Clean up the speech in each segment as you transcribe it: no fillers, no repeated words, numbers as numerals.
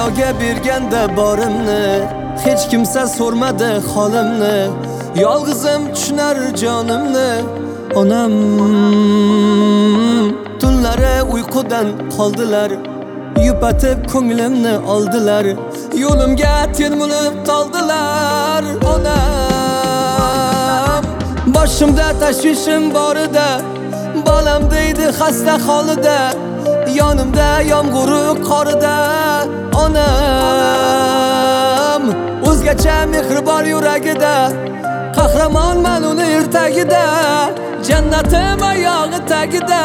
Dunyoga berganda borimni hech kimsa so'rmadi holimni. Yolg'izim tushunar jonimni. Onam tunlari uyqudan qoldilar, yupatib ko'nglimni oldilar, yo'limga termulib toldilar. Onam boshimda tashvishim bor edi, bolam deydi xasta holida, yonimda yomg'iri qorida. Onam o'zgacha mehr bor yuragida, qahramonman uni ertagida, jannatim oyog'i tagida.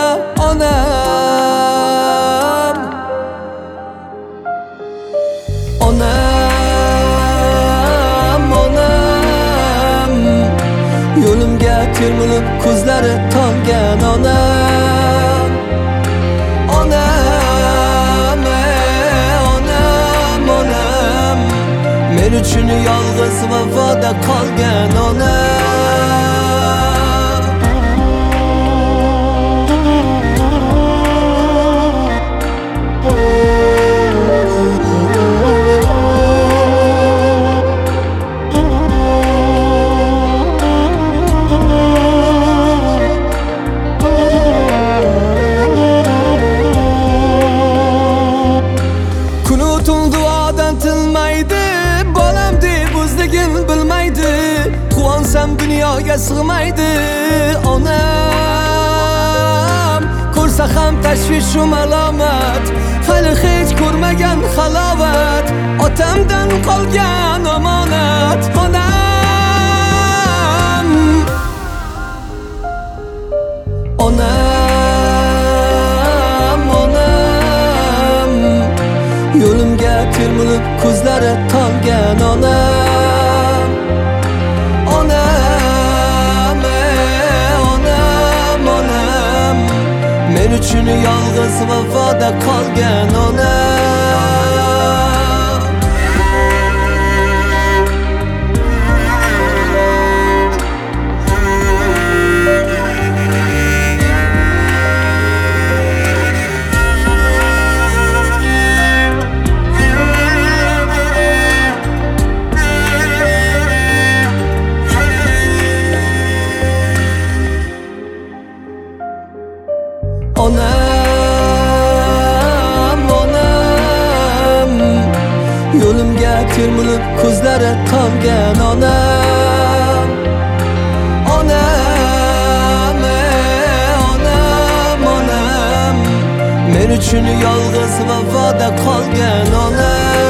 Onam, onam, onam, yo'limga termulib ko'zlari tolgan. Onam, onam, onam, onam, men uchun yolg'iz vafoda qolgan. Onam, quvonsam dunyoga sig'maydi. Onam ko'rsa ham tashvishu malomat, hali hech ko'rmagan halovat, otamdan qolgan omonat. Onam, onam, onam, yo'limga termulib ko'zlari tolgan. Onam, onam, onam, onam, men uchun yolg'iz vafoda qolgan. Onam, onam, onam, yo'limga termulib ko'zlari tolgan. Onam, onam, onam, onam, men uchun yolg'iz vafoda qolgan. Onam.